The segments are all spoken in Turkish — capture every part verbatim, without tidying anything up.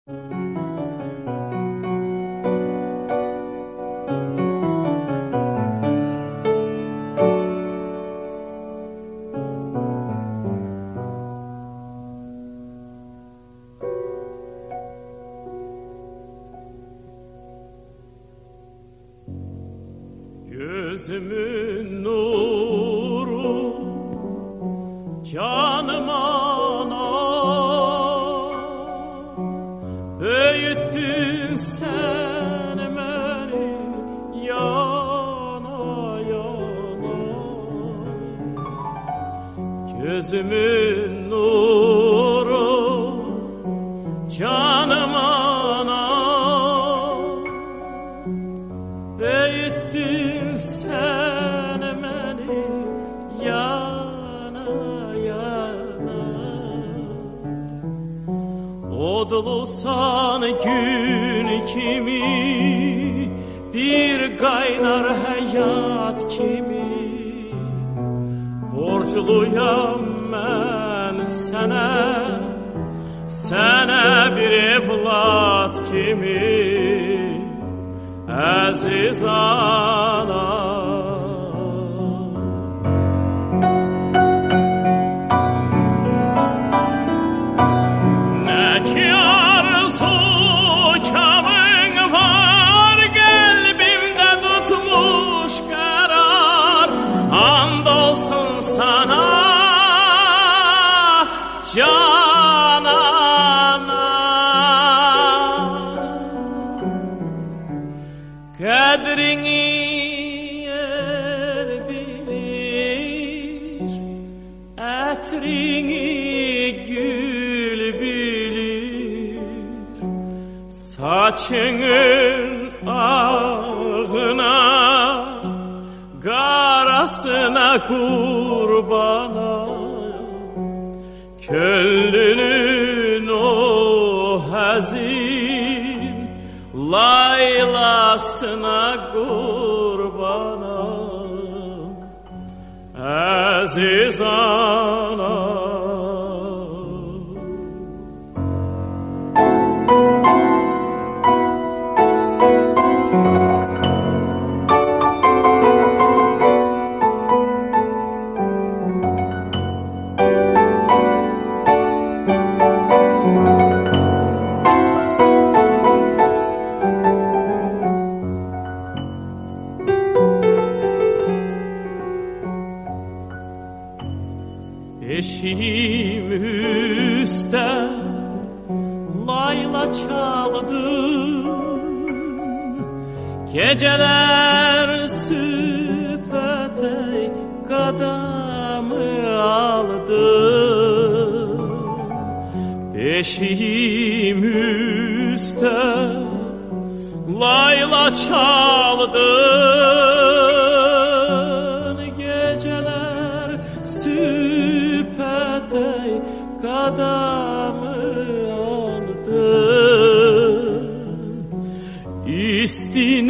Gözümün nuru canım ana, büyüttün sen beni yana yana. Gözümün nuru canım ana, büyüttün sen beni yana yana. Odlusan gün kimi, bir kaynar hayat kimi. Borçluyam ben sana, sana bir evlat kimi. Aziz ana, ne ki arzu kamın var, kalbimde tutmuş karar. Andolsun sana canana, kadrini el bilir, etrini gül bilir. Saçının ağına, karasına kurbana. Köllünün o hazin laylasına kurbana. Aziz ana, eşiğim üstte layla çaldı, geceler süpete kadamı aldı. Eşiğim üstte layla çaldı, geceler süpete kadamı aldı. İsti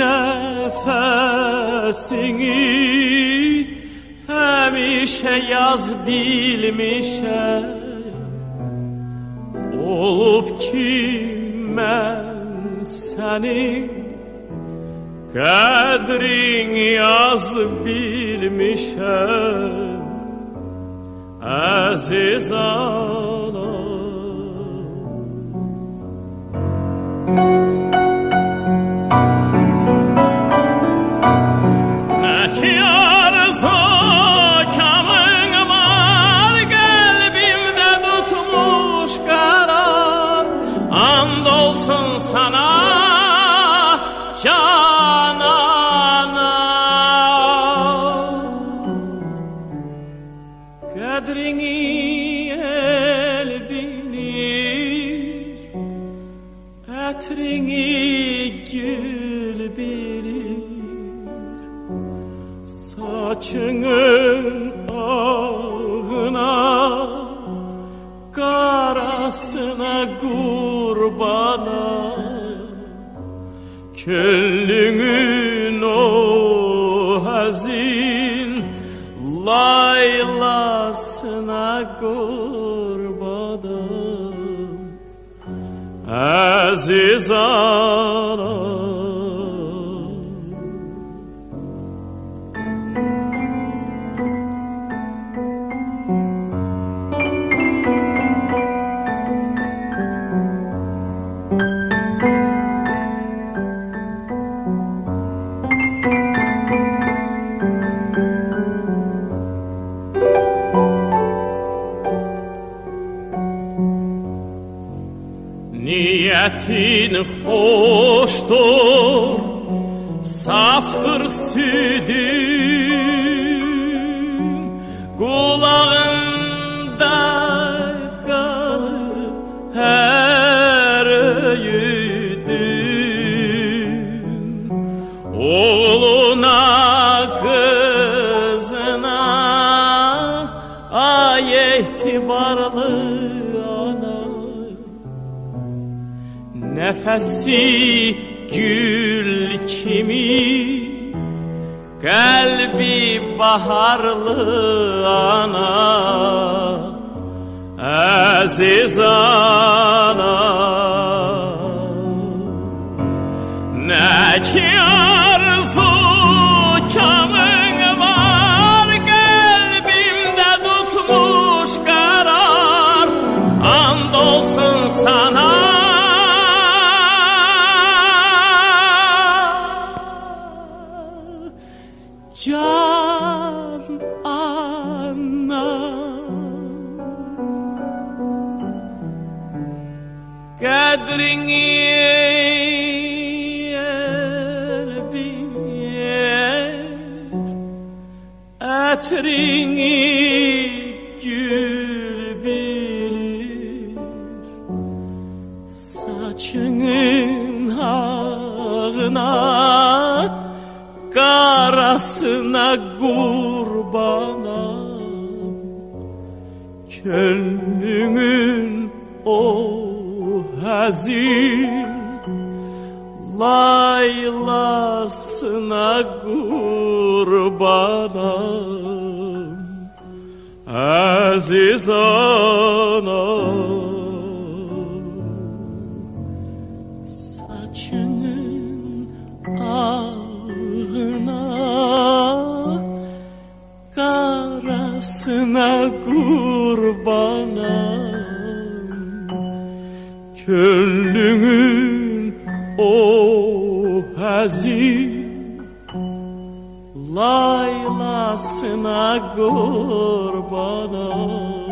nefesini hemişe yaz bilmişe. Olup ki ben senin kadrin yaz bilmişem. Aziz ana, ne ki arzu kamın var, kalbimde tutmuş karar. Andolsun sana canana, kadrini el bilir, etrini gül bilir. Saçının ağına, karasına kurbana. Köllünün o hazin laylasına kurbanım. aziz ana. Niyetin hoştur, saftır südün, kulağında kalıp her öğüdün. Oğluna kızına ay itibarlı ana, nefesi gül kimi, kalbi baharlı ana, aziz ana. Ne ki arzu kamın var, kalbimde tutmuş karar, andolsun sana. Can ana, kadrini el bil, atrini gül bilir, saçının ağına, karasına kurbanam, könlümün o hazin laylasına kurbanam, aziz anam. Saçının ağına, karasına kurbanam, könlümün o hazin laylasına kurbanam.